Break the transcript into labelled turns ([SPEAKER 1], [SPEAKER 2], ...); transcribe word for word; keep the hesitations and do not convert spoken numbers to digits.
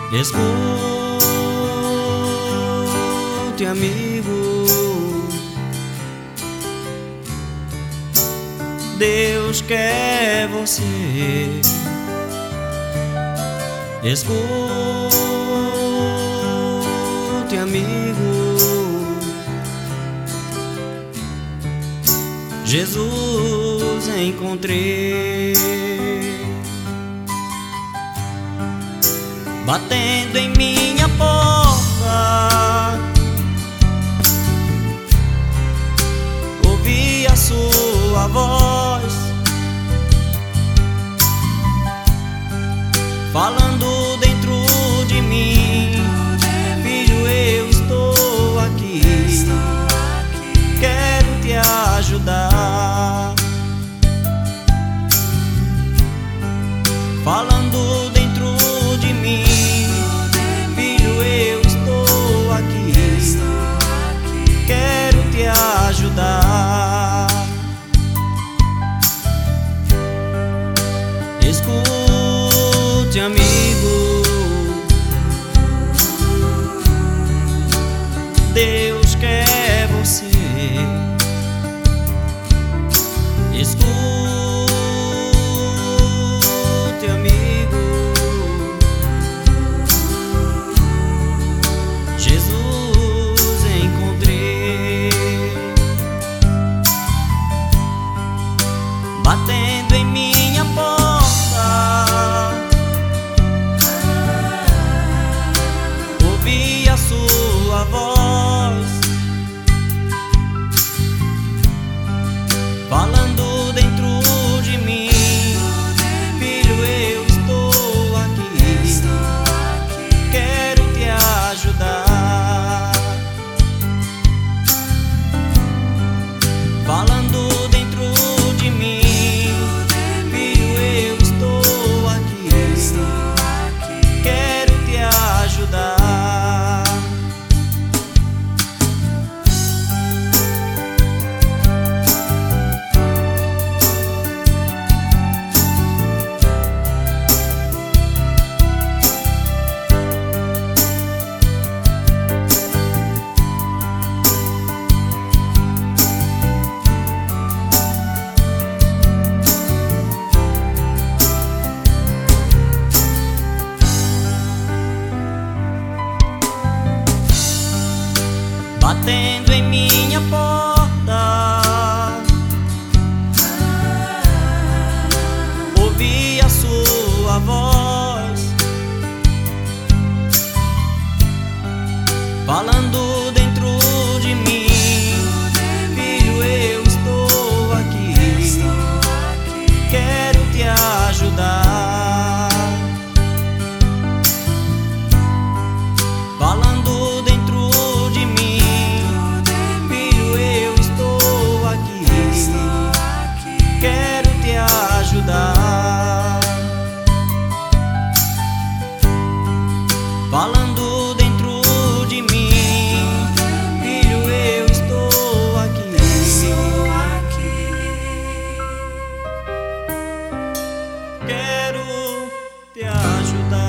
[SPEAKER 1] Escute, amigo, Deus quer você. Escute, amigo, Jesus encontrei, batendo em minha porta. Ouvi a sua voz, falando dentro de mim: filho, eu estou aqui, quero te ajudar. Falando dentro de mim: filho, eu estou aqui, quero te ajudar. Escute, amigo, Deus quer você. Escute, amigo, Jesus encontrei, batendo em minha porta. Ouvi a sua voz, falando dentro de mim: filho, eu estou aqui, quero te ajudar. Falando dentro de mim: filho, eu estou aqui, quero te ajudar. Batendo em minha porta, ouvi a sua voz, falando dentro de mim: filho, eu estou aqui, quero te ajudar. Falando dentro de mim: quero te ajudar. Falando dentro de mim: filho, eu estou aqui, quero te ajudar.